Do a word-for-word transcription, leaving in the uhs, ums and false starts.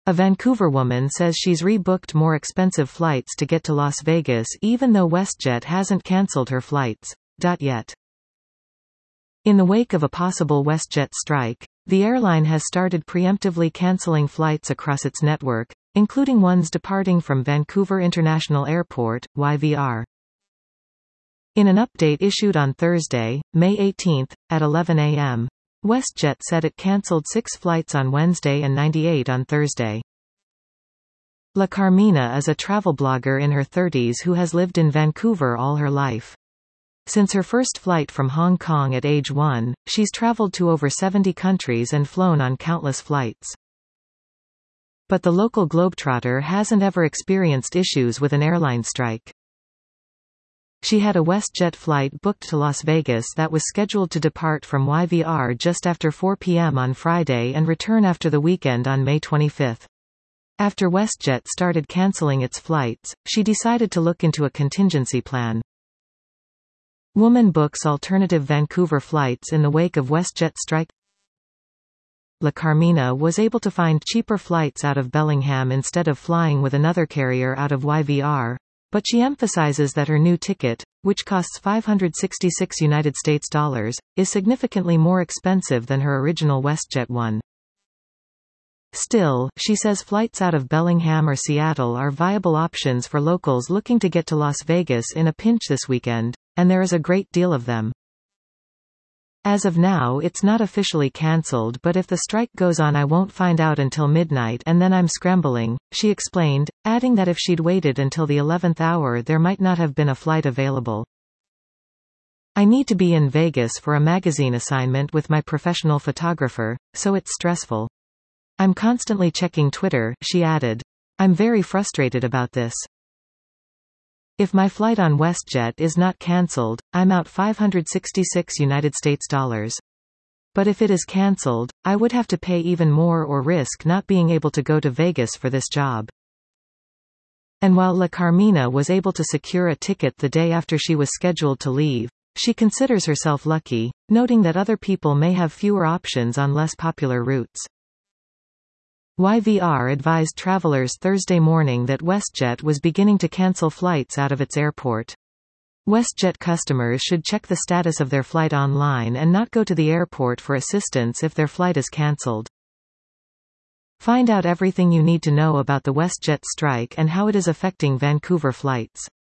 A Vancouver woman says she's rebooked more expensive flights to get to Las Vegas even though WestJet hasn't cancelled her flights yet. In the wake of a possible WestJet strike, the airline has started preemptively cancelling flights across its network, including ones departing from Vancouver International Airport, Y V R. In an update issued on Thursday, May eighteenth, at eleven a m, WestJet said it cancelled six flights on Wednesday and ninety-eight on Thursday. La Carmina is a travel blogger in her thirties who has lived in Vancouver all her life. Since her first flight from Hong Kong at age one, she's traveled to over seventy countries and flown on countless flights. But the local globetrotter hasn't ever experienced issues with an airline strike. She had a WestJet flight booked to Las Vegas that was scheduled to depart from Y V R just after four p m on Friday and return after the weekend on May twenty-fifth. After WestJet started cancelling its flights, she decided to look into a contingency plan. Woman books alternative Vancouver flights in the wake of WestJet strike. La Carmina was able to find cheaper flights out of Bellingham instead of flying with another carrier out of Y V R, but she emphasizes that her new ticket, which costs five hundred sixty-six United States dollars, is significantly more expensive than her original WestJet one. Still, she says flights out of Bellingham or Seattle are viable options for locals looking to get to Las Vegas in a pinch this weekend, and there is a great deal of them. As of now it's not officially cancelled, but if the strike goes on I won't find out until midnight and then I'm scrambling, she explained, adding that if she'd waited until the eleventh hour there might not have been a flight available. I need to be in Vegas for a magazine assignment with my professional photographer, so it's stressful. I'm constantly checking Twitter, she added. I'm very frustrated about this. If my flight on WestJet is not cancelled, I'm out five hundred sixty-six United States dollars. But if it is cancelled, I would have to pay even more or risk not being able to go to Vegas for this job. And while La Carmina was able to secure a ticket the day after she was scheduled to leave, she considers herself lucky, noting that other people may have fewer options on less popular routes. Y V R advised travelers Thursday morning that WestJet was beginning to cancel flights out of its airport. WestJet customers should check the status of their flight online and not go to the airport for assistance if their flight is cancelled. Find out everything you need to know about the WestJet strike and how it is affecting Vancouver flights.